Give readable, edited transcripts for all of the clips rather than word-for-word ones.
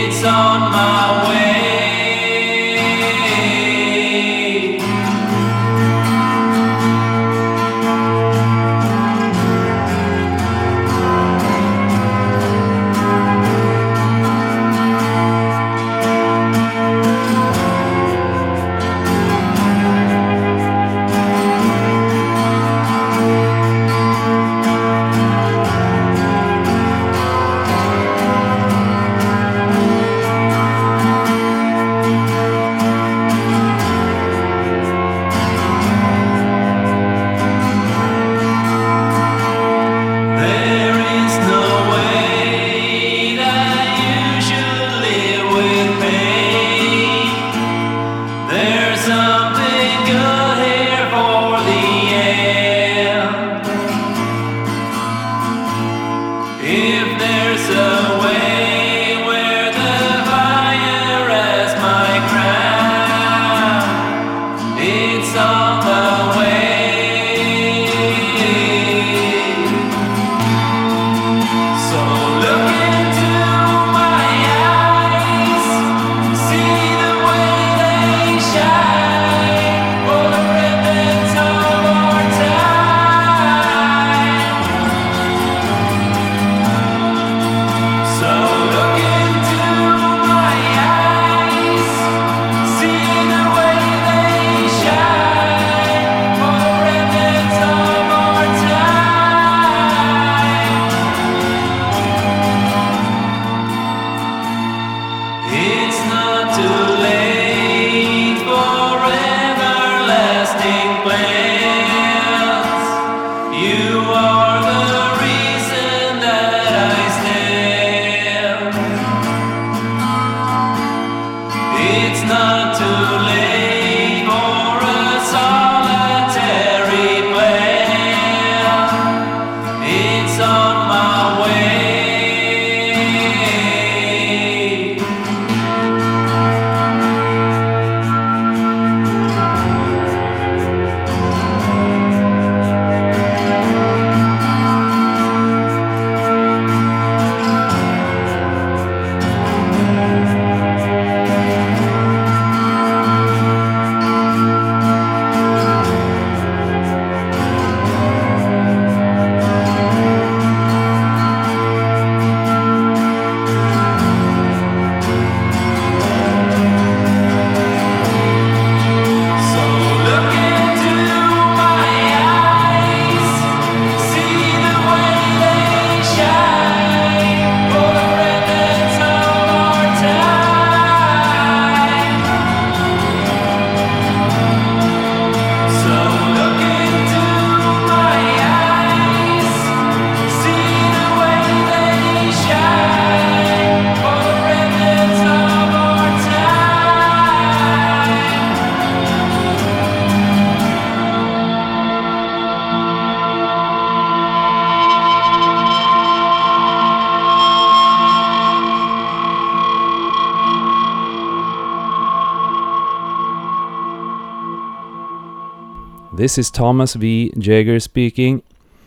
This is Thomas V. Jager speaking.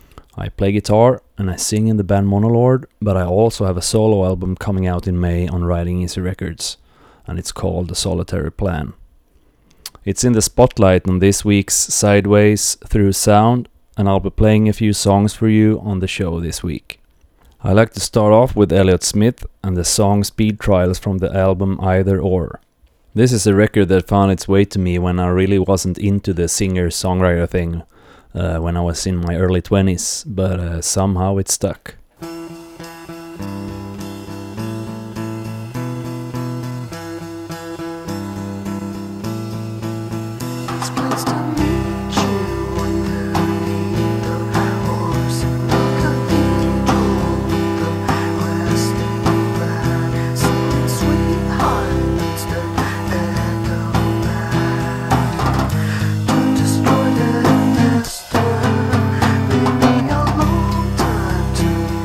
I play guitar and I sing in the band Monolord, but I also have a solo album coming out in May on Riding Easy Records, and it's called The Solitary Plan. It's in the spotlight on this week's Sideways Through Sound, and I'll be playing a few songs for you on the show this week. I like to start off with Elliott Smith and the song Speed Trials from the album Either Or. This is a record that found its way to me when I really wasn't into the singer-songwriter thing when I was in my early 20s, but somehow it stuck. To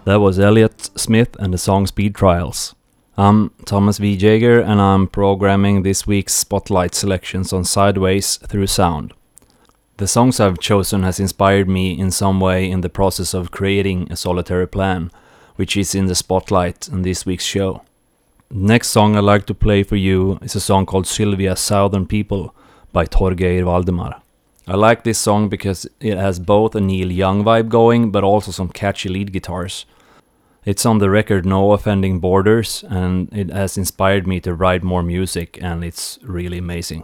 That was Elliott Smith and the song Speed Trials. I'm Thomas V. Jager and I'm programming this week's Spotlight selections on Sideways through sound. The songs I've chosen has inspired me in some way in the process of creating a solitary plan, which is in the spotlight in this week's show. Next song I'd like to play for you is a song called Sylvia's Southern People by Torgeir Valdemar. I like this song because it has both a Neil Young vibe going but also some catchy lead guitars. It's on the record No Offending Borders and it has inspired me to write more music and it's really amazing.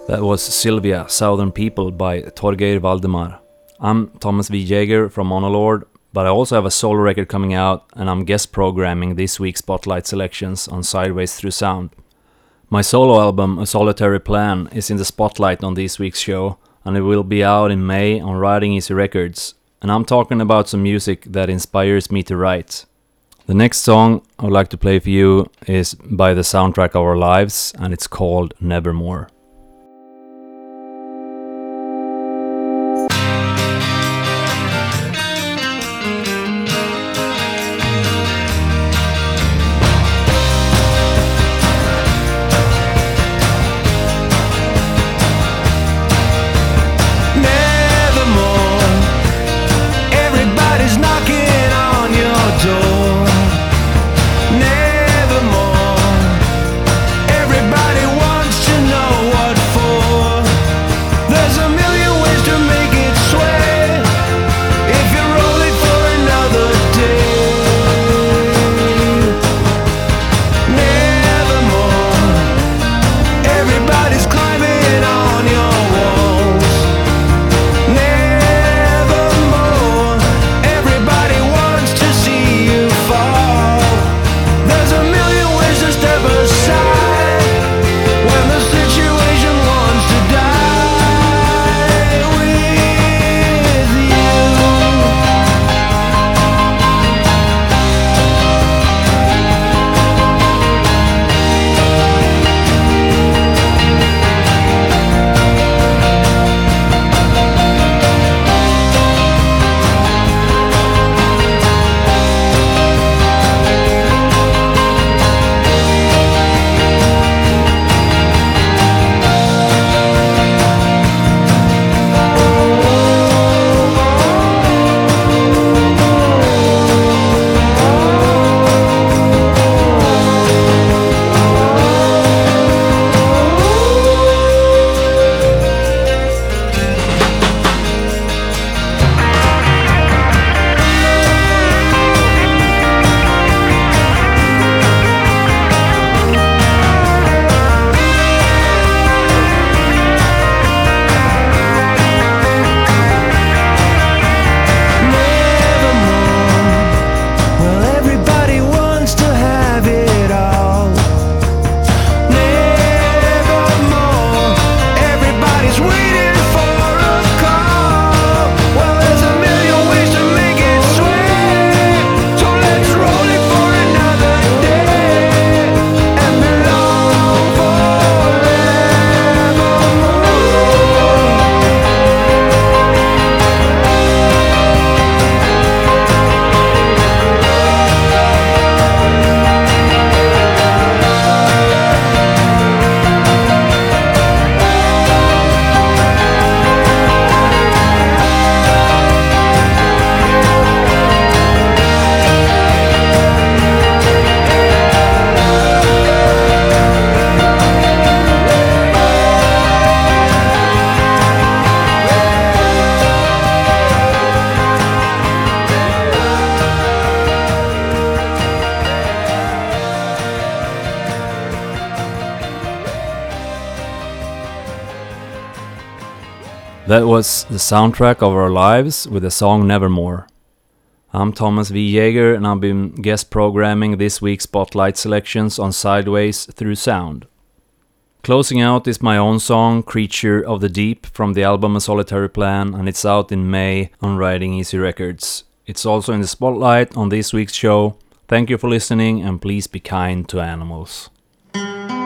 That was Sylvia, Southern People by Torgeir Valdemar. I'm Thomas V. Jaeger from Monolord, but I also have a solo record coming out and I'm guest programming this week's Spotlight selections on Sideways Through Sound. My solo album, A Solitary Plan, is in the spotlight on this week's show and it will be out in May on Riding Easy Records, and I'm talking about some music that inspires me to write. The next song I would like to play for you is by the soundtrack of our lives and it's called Nevermore. That was the soundtrack of our lives with the song Nevermore. I'm Thomas V. Jaeger and I've been guest programming this week's Spotlight selections on Sideways Through Sound. Closing out is my own song, Creature of the Deep, from the album A Solitary Plan, and it's out in May on Riding Easy Records. It's also in the spotlight on this week's show. Thank you for listening and please be kind to animals.